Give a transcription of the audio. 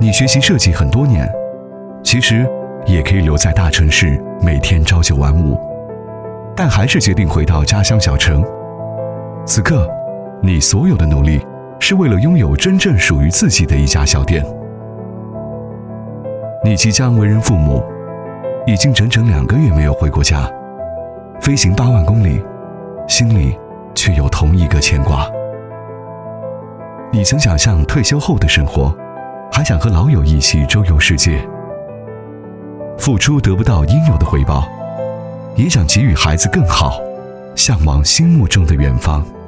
你学习设计很多年，其实也可以留在大城市，每天朝九晚五，但还是决定回到家乡小城。此刻，你所有的努力是为了拥有真正属于自己的一家小店。你即将为人父母，已经整整2个月没有回过家，飞行8万公里，心里却有同一个牵挂。你曾想象退休后的生活，还想和老友一起周游世界，付出得不到应有的回报，也想给予孩子更好，向往心目中的远方。